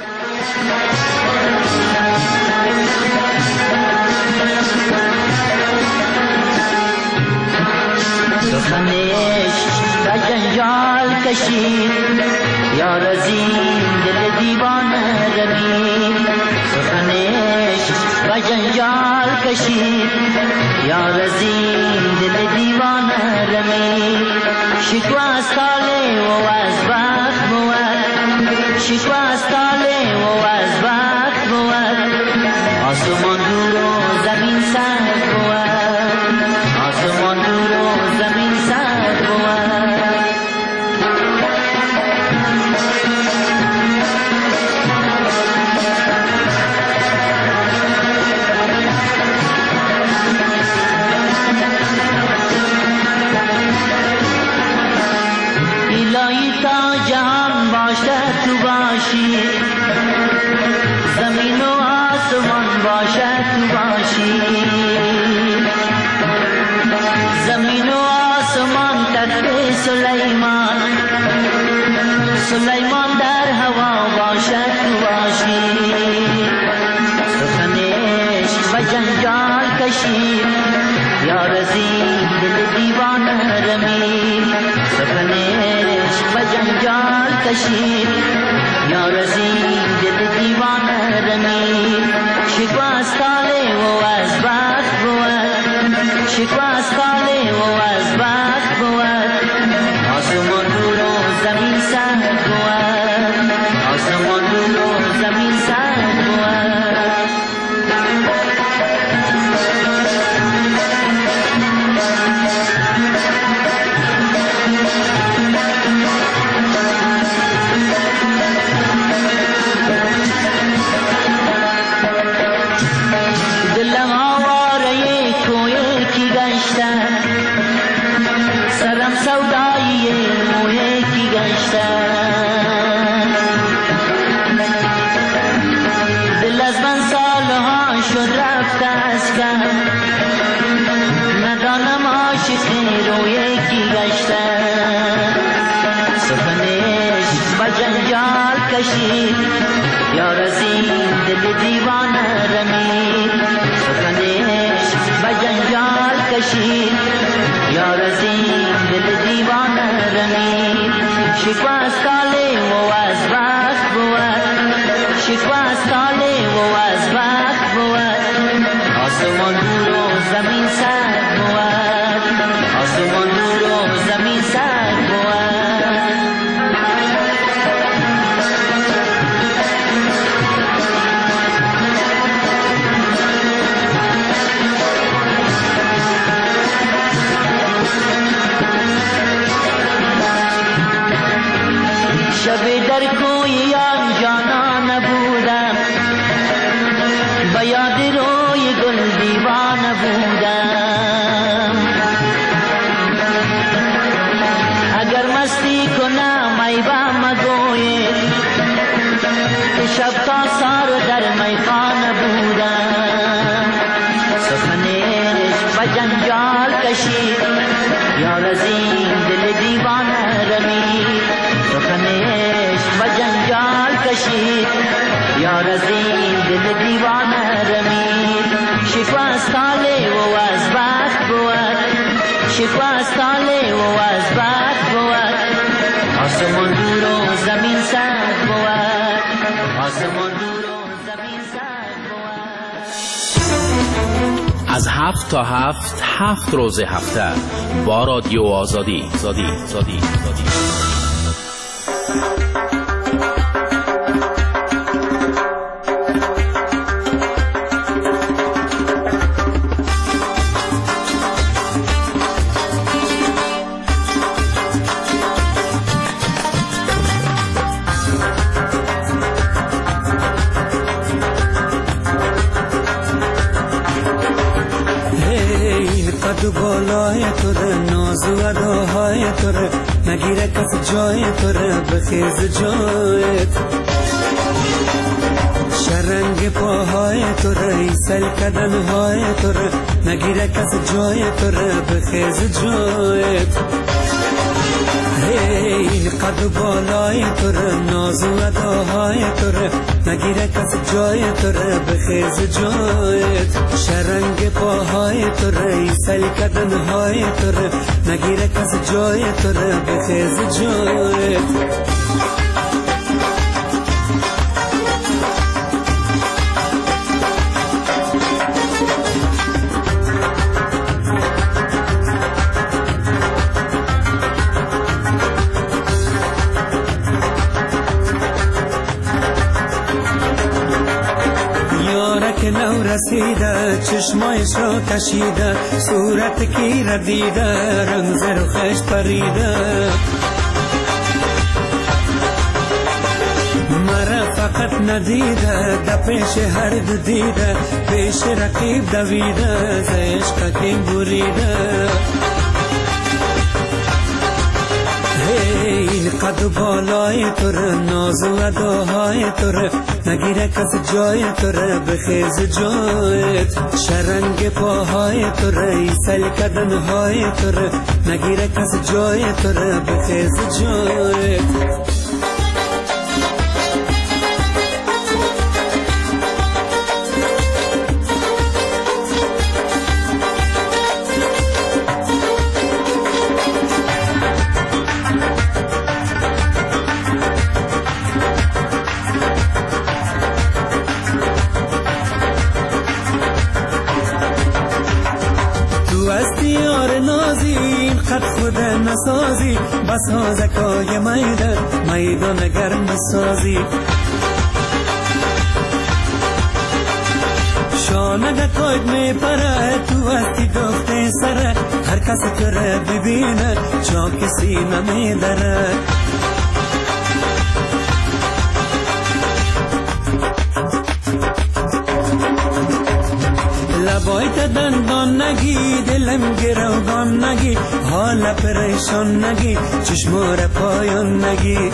سخنش و جنجال کشید یا رزین دل دیوانه رمید. سخنش و جنجال کشید یا رزین دل دیوانه رمید. شکوه از تاله و از بخت بود، شکوه از تاله و از بخت بود. آسمان دور و زمین سر بود، آسمان دور و زمین سر بود. الهی تا جهان باشه تو باشی، زمین و آسمان باشه تو باشی. زمین و آسمان تخت سلیمان، سلیمان در هوا باشه تو باشی. سخنش و جنجال کشید یا رزید دل دیوانه رمید. سخنش و جنجال کشید یا رزید دل دیوانه رمید. شکوه از تاله و از بخت بود، شکوه از تاله و از بخت بود. آسمان دور و زمین سر بود، آسمان دور و زمین سر بود. دلم آواره کوی کی گشته، سرم سودایی موی کی گشته. دل از من سالها شد رفته از کم، ندانم عاشق روی کی گشته. سخنش و جنجال کشید یا رزید دل دیوانه رمید. سخنش و جنجال کشید یار از این دل دیوانه رمید شکوه از کاله و از وقت بود شکوه از کاله و از وقت بود آسمان دور و زمین سر بود آسمان دور و زمین سر بود شب در کوی آن جانا نبودم با یاد روی گل دیوانه بودم اگر مستی کنم ای با مگوی شب تا سار در میخانه بودم سخنش و جنجال کشید یار از این دل دیوانه رمید سخنش و جنجال کشید یار از این دل دیوانه رمید شکوه از کاله و از وقت بود شکوه از کاله و از وقت بود آسمان دور و زمین سر بود آسمان دور و زمین سر بود از 7 تا 7 روز هفته با رادیو آزادی قد بالای توره ناز و اداهای توره نگیره کس جای توره بخیز جایت شرنگ پاهای توره ایسل کدنهای توره نگیره کس جای توره بخیز جایت این قد بالای توره ناز و اداهای توره نگیره کس جای توره بخیز جایت شرنگ پاهای توره ایسل کدنهای توره نگیره کس جای توره بخیز جایت نو رسیده چشمایش را کشیده صورت کی را دیده رنگ زرخش پریده مرا فقط ندیده در پیش هر دو دیده پیش رقیب دویده ز عشق کی بریده این قد بالای توره ناز و اداهای توره نگیره کس جای توره بخیز جایت شرنگ پاهای توره ایسل کدنهای توره نگیره کس جای توره بخیز جایت خط خود نسازی بساز کای میدان گرم سازی شانه کاید می پره تو وقتی دخته سره هر کس کره ببینه چاک سینه می دره لبایت دندان نگی دلم گروگان نگی حال پریشان نگی چشمور پایان نگی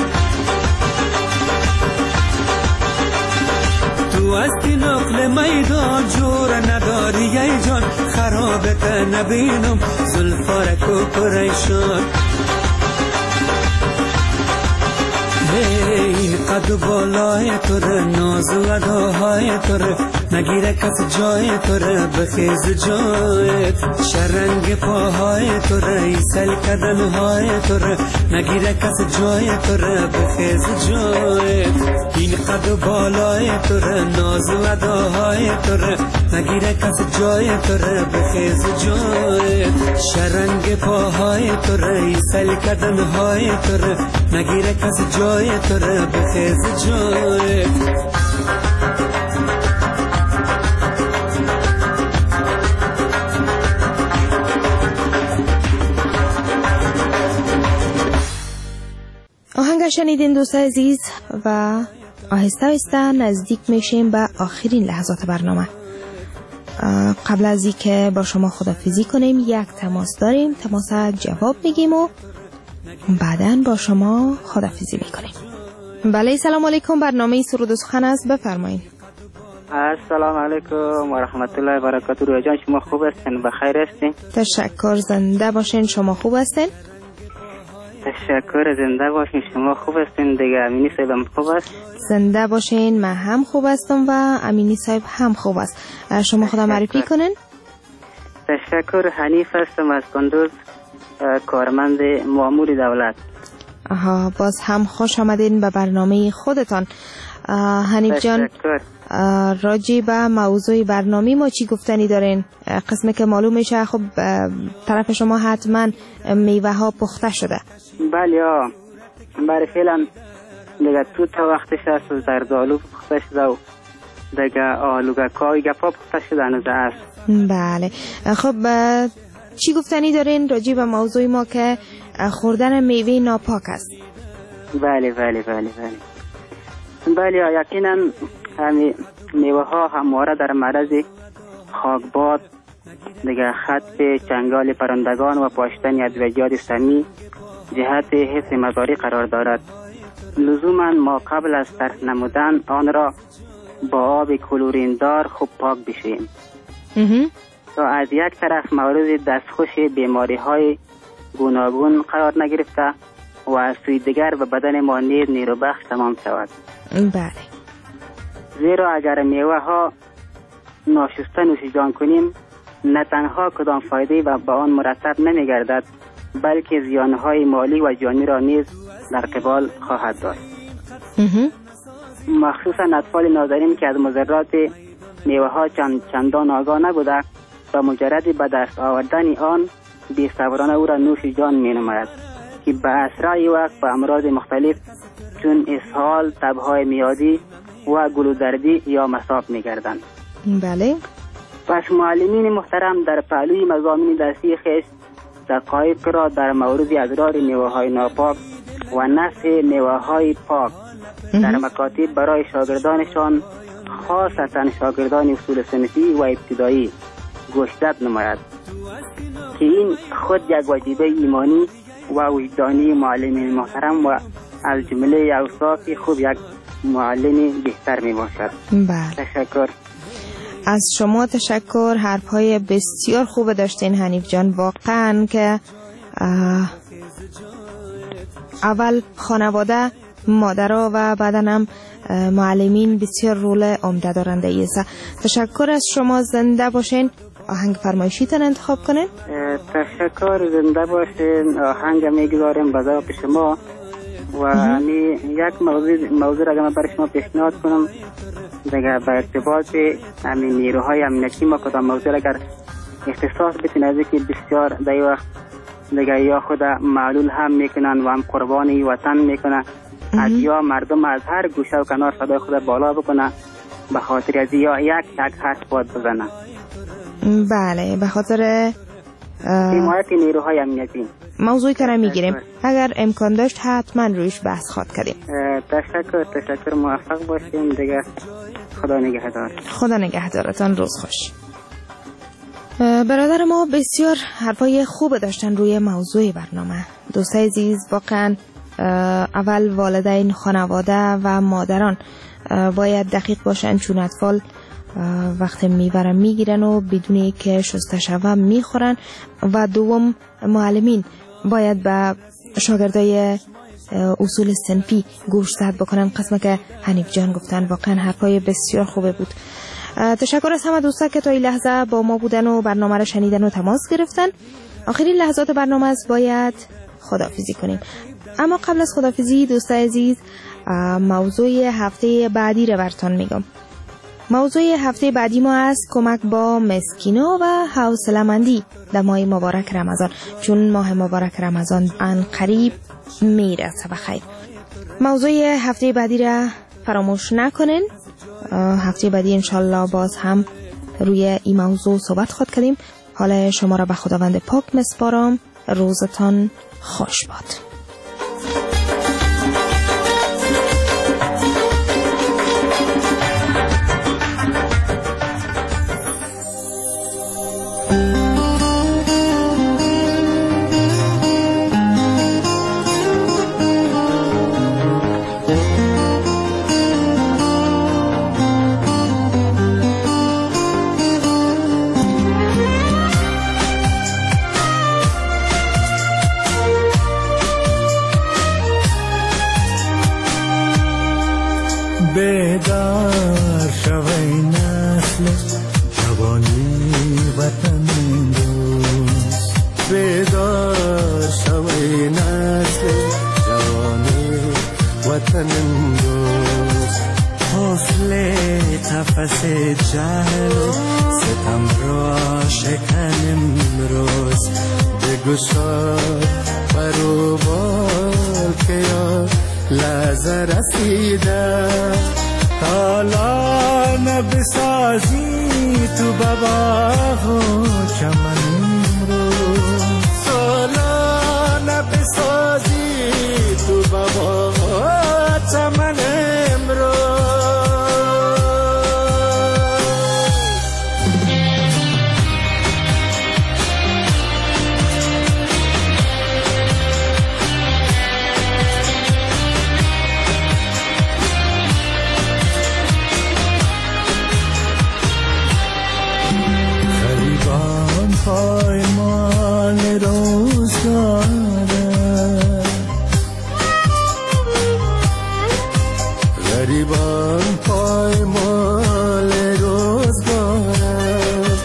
تو هستی نقل میدان جور نداری ای جان خرابت نبینم زلفارک و پریشان این قد بالای توره ناز و اداهای توره نگیره کس جای تو را بخیز جایت شرنگ پاهای تو را ایسل کدنهای تو را نگیره کس جای تو را بخیز جایت این قد بالای تو را ناز و اداهای تو را نگیره کس جای تو را بخیز جایت شرنگ پاهای تو را ایسل کدنهای تو را نگیره کس جای تو را بخیز جایت آهنگ شنیدین دوستای عزیز و آهسته آهسته نزدیک میشیم به آخرین لحظات برنامه. قبل از اینکه با شما خداحافظی کنیم یک تماس داریم، تماس جواب میگیم و بعداً با شما خداحافظی میکنیم. بله سلام علیکم، برنامه سرود و سخن است، بفرمایید. السلام علیکم و رحمت الله و برکاته. رویا جان شما خوب هستین؟ بخیر هستین؟ تشکر، زنده باشین. شما خوب هستین؟ تشکر، زنده باشین. شما خوب هستین دیگه؟ امینی صاحب خوب است؟ زنده باشین، من هم خوب هستم و امینی صاحب هم خوب است. شما خدا معرفی کنین. تشکر، حنیف هستم از کندوز، کارمند مامور دولت. باز هم خوش آمدین به برنامه خودتان. حنیف جان، راجع به موضوع برنامه ما چی گفتنی دارین؟ قسمی که معلوم میشه خب طرف شما حتما میوه ها پخته شده. بله برای فعلا دیگه تو تا وقتش هست و زردالو پخته شده و دیگه آلوگکای گپا پخته شده هنوز است. بله خب چی گفتنی دارین راجع به موضوع ما که خوردن میوه ناپاک است؟ بله یقینا همین میوه ها همواره در معرض خاکباد دیگه خط چنگال پرندگان و پاشتن ادویه‌جات سمی جهت حفظ مزارع قرار دارد. لزوما ما قبل از ترک نمودن آن را با آب کلورین دار خوب پاک بشوییم تا از یک طرف مورد دستخوش بیماری های گوناگون قرار نگرفته و از سوی دیگر به بدن ما نیز نیروبخش تمام شود. بله. زیرا اگر میوه ها ناشسته نوشیجان کنیم نه تنها کدام فایده و به آن مرتب نمی گردد بلکه زیانهای مالی و جانی را نیز در قبال خواهد داشت. مخصوصا اطفال نازنین که از مضرات میوه ها چندان آگاه نبوده و مجرد به دست آوردن آن بی‌صبرانه او را نوشیجان می نماید که به اسرع وقت به امراض مختلف چون اسهال، تبهای میادی و گلودردی یا مصاب می گردند. بله. پس معلمین محترم در پهلوی مضامین درسی خویش دقایق را در مورد اضرار میوه های ناپاک و نفع میوه های پاک در مکاتب برای شاگردانشان خاصتا شاگردان اصول صنفی و ابتدایی گوشزد نماید که این خود یک واجبه ایمانی و وجدانی معلمین محترم و از جمله اوصاف خوب یک معلم بهتر می باشد. بله. تشکر. از شما تشکر، حرفهای بسیار خوب داشتین حنیف جان. واقعا که اول خانواده، مادرها و بعدا هم معلمین بسیار رول عمده دارنده ایسا. تشکر از شما، زنده باشین. آهنگ فرمایشیتان انتخاب کنین. تشکر، زنده باشین. آهنگ میگذاریم به ذوق شما و یک موضوع را من برای شما پیشنهاد کنم دیگه به ارتباط همین نیروهای امنیتی. ما کدام موضوع اگر اختصاص بتین از که بسیار در وقت دیگه یا خود معلول هم میکنن و هم قربانی وطن میکنن از یا مردم از هر گوشه و کنار صدای خود بالا بکنن به خاطر از یا یک حرف باید بزنن. بله، به خاطر حمایت نیروهای امنیتی موضوعی که را میگیریم. اگر امکان داشت حتما رویش بحث خواد کردیم. تشکر، موفق باشیم دیگه. خدا نگهدار. خدا نگهدارتان، روز خوش. برادر ما بسیار حرفای خوب داشتن روی موضوع برنامه. دوستای عزیز، واقعا اول والدین، خانواده و مادران باید دقیق باشن چون اطفال وقت میبرن میگیرن و بدون که شسته شوه میخورن. و دوم معلمین باید به شاگردای اصول صنفی گوش زد بکنن. قسمه که حنیف جان گفتن واقعا حرفای بسیار خوبه بود. تشکر از همه دوستا که تا این لحظه با ما بودن و برنامه را شنیدن و تماس گرفتن. آخرین لحظات برنامه است، باید خداحافظی کنیم. اما قبل از خداحافظی دوستای عزیز، موضوع هفته بعدی را براتون میگم. موضوع هفته بعدی ما است کمک با مسکینا و حوصله‌مندی در ماه مبارک رمضان، چون ماه مبارک رمضان ان قریب میرسه بخیر. موضوع هفته بعدی را فراموش نکنین. هفته بعدی انشالله باز هم روی این موضوع صحبت خواهد کردیم. حالا شما را به خداوند پاک مسپارم. روزتان خوش باد. بیدار شوی نسل جوانی وطن دوست، بیدار شوی نسل جوانی وطن دوست، حوصله تفس جهل ستم را شکن امروز، بگشای بروبال که یا لحظه رسیده، حالا نبسازی تو بابا و چمن امروز، حالا نبسازی تو بابا و چمن امروز. پایمان روزگاره، غریبان پایمان روزگاره،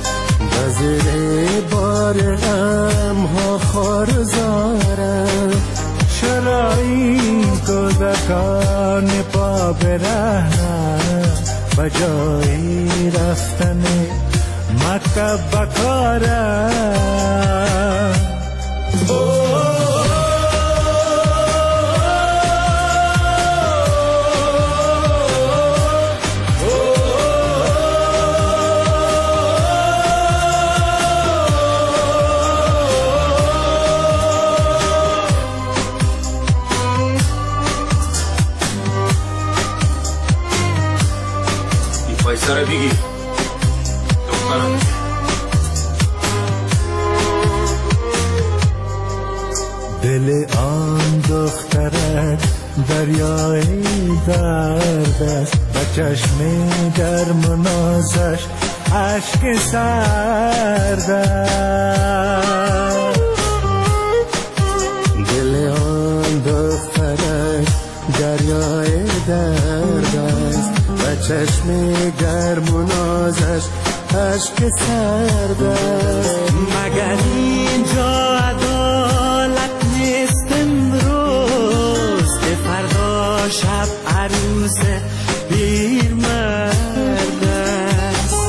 بزیر بار غمها خارزاره، شرایی کودکان پا برهنه، بجایی رفتن مکه بکاره. این پیسه رو بگی دخترم. دل آن دخترک دریای درد است، با چشم گرم و نازش عشق سرد است. دل آن دخترک دریای درد است، با چشم گرم و نازش عشق سرد است. مگر اینجا عدالت نیست امروز که فردا شب عروس پیر مرد است.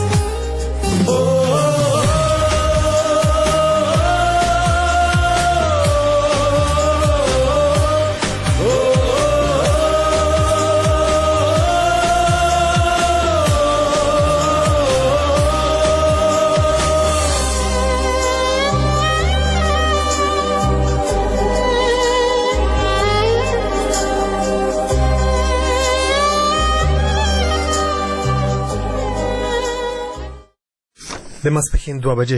د ماسپښین 2 بجې